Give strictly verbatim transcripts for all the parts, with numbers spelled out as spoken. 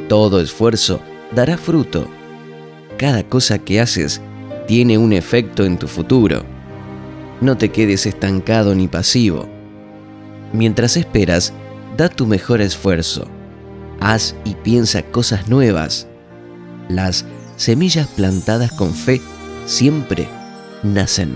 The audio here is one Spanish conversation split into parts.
Todo esfuerzo dará fruto. Cada cosa que haces tiene un efecto en tu futuro. No te quedes estancado ni pasivo. Mientras esperas, da tu mejor esfuerzo. Haz y piensa cosas nuevas. Las semillas plantadas con fe siempre nacen.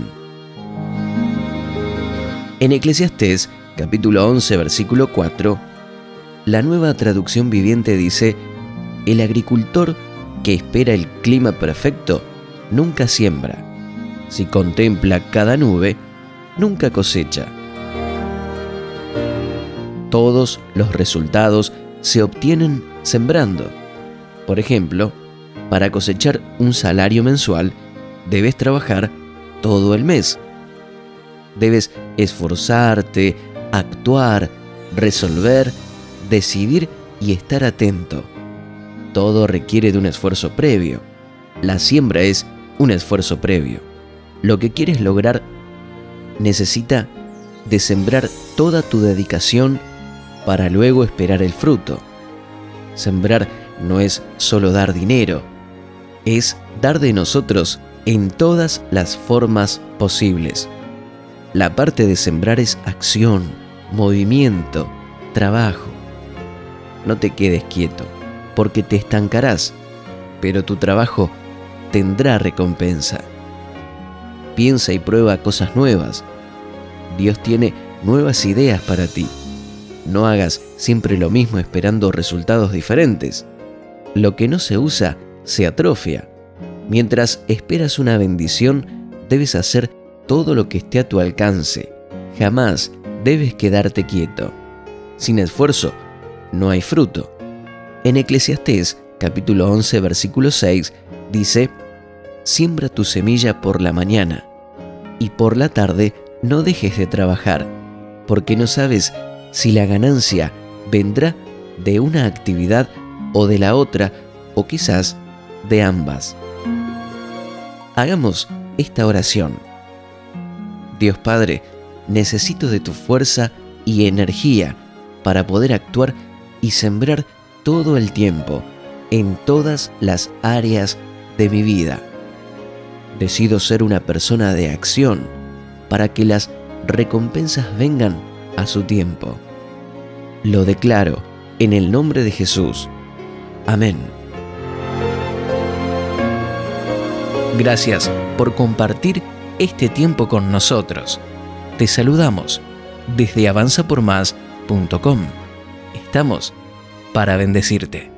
En Eclesiastés, capítulo once, versículo cuatro, la Nueva Traducción Viviente dice: el agricultor que espera el clima perfecto nunca siembra. Si contempla cada nube, nunca cosecha. Todos los resultados se obtienen sembrando. Por ejemplo, para cosechar un salario mensual, debes trabajar todo el mes. Debes esforzarte, actuar, resolver, decidir y estar atento. Todo requiere de un esfuerzo previo. La siembra es un esfuerzo previo. Lo que quieres lograr necesita de sembrar toda tu dedicación para luego esperar el fruto. Sembrar no es solo dar dinero, es dar de nosotros en todas las formas posibles. La parte de sembrar es acción, movimiento, trabajo. No te quedes quieto, porque te estancarás, pero tu trabajo tendrá recompensa. Piensa y prueba cosas nuevas. Dios tiene nuevas ideas para ti. No hagas siempre lo mismo esperando resultados diferentes. Lo que no se usa se atrofia. Mientras esperas una bendición, debes hacer todo lo que esté a tu alcance. Jamás debes quedarte quieto. Sin esfuerzo, no hay fruto. En Eclesiastés, capítulo once, versículo seis, dice: siembra tu semilla por la mañana, y por la tarde no dejes de trabajar, porque no sabes si la ganancia vendrá de una actividad o de la otra, o quizás de ambas. Hagamos esta oración. Dios Padre, necesito de tu fuerza y energía para poder actuar y sembrar todo el tiempo, en todas las áreas de mi vida. Decido ser una persona de acción para que las recompensas vengan a su tiempo. Lo declaro en el nombre de Jesús. Amén. Gracias por compartir este tiempo con nosotros. Te saludamos desde avanza por más punto com. Estamos para bendecirte.